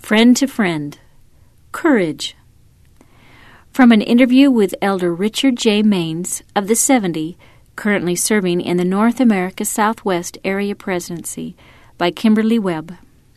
Friend to Friend. Courage. From an interview with Elder Richard J. Maines of the 70, currently serving in the North America Southwest Area Presidency, by Kimberly Webb.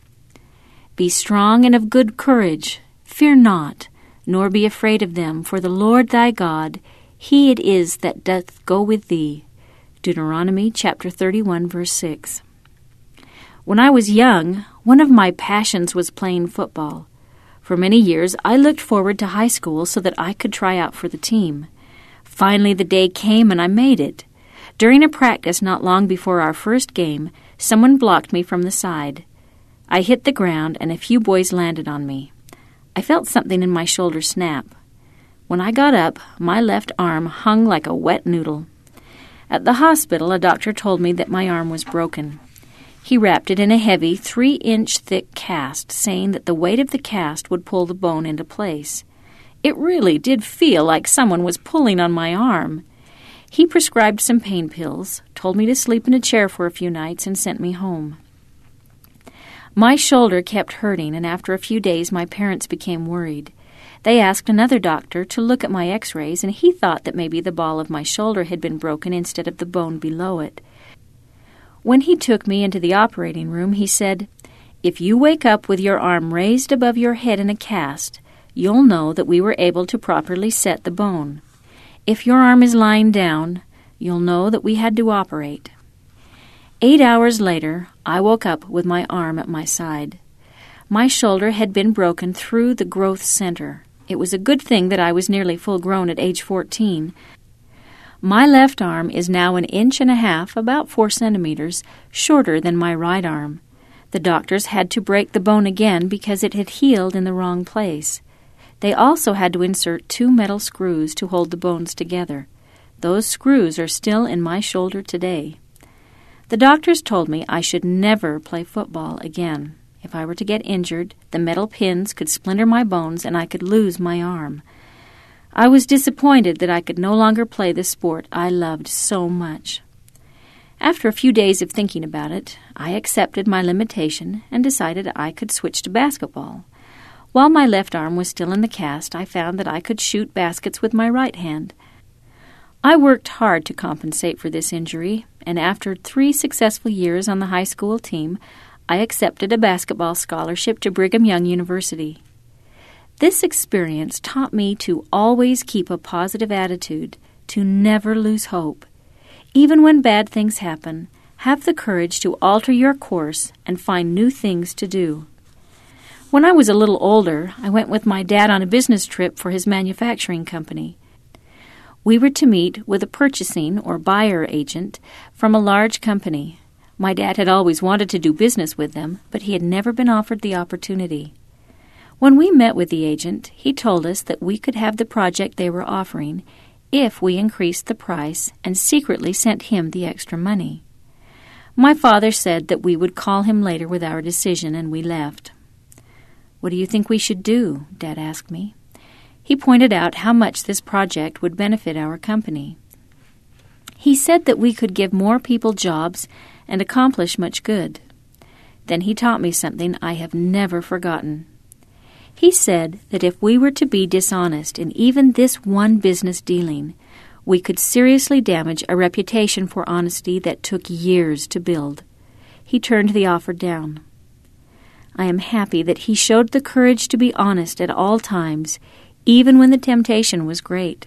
Be strong and of good courage. Fear not, nor be afraid of them, for the Lord thy God, He it is that doth go with thee. Deuteronomy chapter 31, verse 6. When I was young, one of my passions was playing football. For many years, I looked forward to high school so that I could try out for the team. Finally, the day came and I made it. During a practice not long before our first game, someone blocked me from the side. I hit the ground and a few boys landed on me. I felt something in my shoulder snap. When I got up, my left arm hung like a wet noodle. At the hospital, a doctor told me that my arm was broken. He wrapped it in a heavy 3-inch thick cast, saying that the weight of the cast would pull the bone into place. It really did feel like someone was pulling on my arm. He prescribed some pain pills, told me to sleep in a chair for a few nights, and sent me home. My shoulder kept hurting, and after a few days my parents became worried. They asked another doctor to look at my x-rays, and he thought that maybe the ball of my shoulder had been broken instead of the bone below it. When he took me into the operating room, he said, "If you wake up with your arm raised above your head in a cast, you'll know that we were able to properly set the bone. If your arm is lying down, you'll know that we had to operate." 8 hours later, I woke up with my arm at my side. My shoulder had been broken through the growth center. It was a good thing that I was nearly full grown at age 14. My left arm is now 1.5 inches, about 4 centimeters, shorter than my right arm. The doctors had to break the bone again because it had healed in the wrong place. They also had to insert 2 metal screws to hold the bones together. Those screws are still in my shoulder today. The doctors told me I should never play football again. If I were to get injured, the metal pins could splinter my bones and I could lose my arm. I was disappointed that I could no longer play the sport I loved so much. After a few days of thinking about it, I accepted my limitation and decided I could switch to basketball. While my left arm was still in the cast, I found that I could shoot baskets with my right hand. I worked hard to compensate for this injury, and after 3 successful years on the high school team, I accepted a basketball scholarship to Brigham Young University. This experience taught me to always keep a positive attitude, to never lose hope. Even when bad things happen, have the courage to alter your course and find new things to do. When I was a little older, I went with my dad on a business trip for his manufacturing company. We were to meet with a purchasing or buyer agent from a large company. My dad had always wanted to do business with them, but he had never been offered the opportunity. When we met with the agent, he told us that we could have the project they were offering if we increased the price and secretly sent him the extra money. My father said that we would call him later with our decision, and we left. "What do you think we should do?" Dad asked me. He pointed out how much this project would benefit our company. He said that we could give more people jobs and accomplish much good. Then he taught me something I have never forgotten. He said that if we were to be dishonest in even this one business dealing, we could seriously damage a reputation for honesty that took years to build. He turned the offer down. I am happy that he showed the courage to be honest at all times, even when the temptation was great.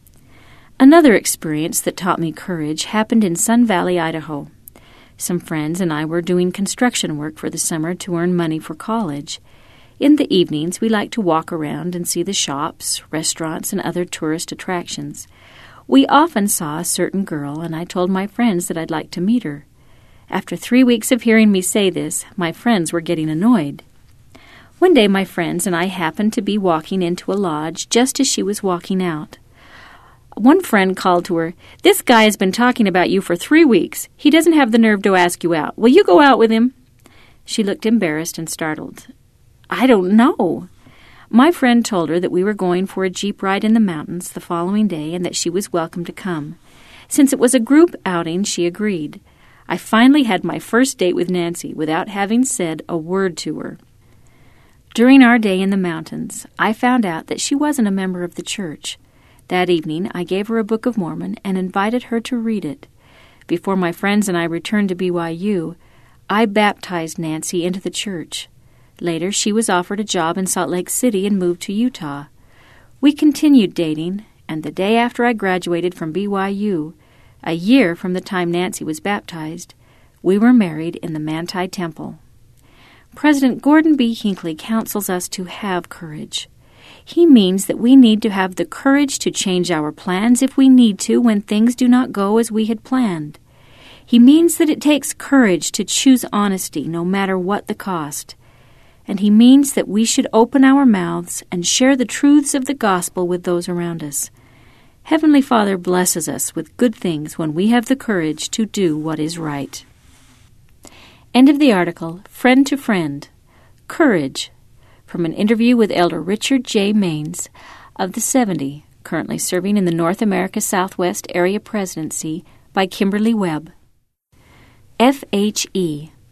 Another experience that taught me courage happened in Sun Valley, Idaho. Some friends and I were doing construction work for the summer to earn money for college. In the evenings, we liked to walk around and see the shops, restaurants, and other tourist attractions. We often saw a certain girl, and I told my friends that I'd like to meet her. After 3 weeks of hearing me say this, my friends were getting annoyed. One day my friends and I happened to be walking into a lodge just as she was walking out. One friend called to her, "This guy has been talking about you for 3 weeks. He doesn't have the nerve to ask you out. Will you go out with him?" She looked embarrassed and startled. "I don't know." My friend told her that we were going for a Jeep ride in the mountains the following day and that she was welcome to come. Since it was a group outing, she agreed. I finally had my first date with Nancy without having said a word to her. During our day in the mountains, I found out that she wasn't a member of the church. That evening, I gave her a Book of Mormon and invited her to read it. Before my friends and I returned to BYU, I baptized Nancy into the church. Later, she was offered a job in Salt Lake City and moved to Utah. We continued dating, and the day after I graduated from BYU, a year from the time Nancy was baptized, we were married in the Manti Temple. President Gordon B. Hinckley counsels us to have courage. He means that we need to have the courage to change our plans if we need to when things do not go as we had planned. He means that it takes courage to choose honesty no matter what the cost. And he means that we should open our mouths and share the truths of the gospel with those around us. Heavenly Father blesses us with good things when we have the courage to do what is right. End of the article, Friend to Friend, Courage, from an interview with Elder Richard J. Maines of the 70, currently serving in the North America Southwest Area Presidency, by Kimberly Webb. FHE,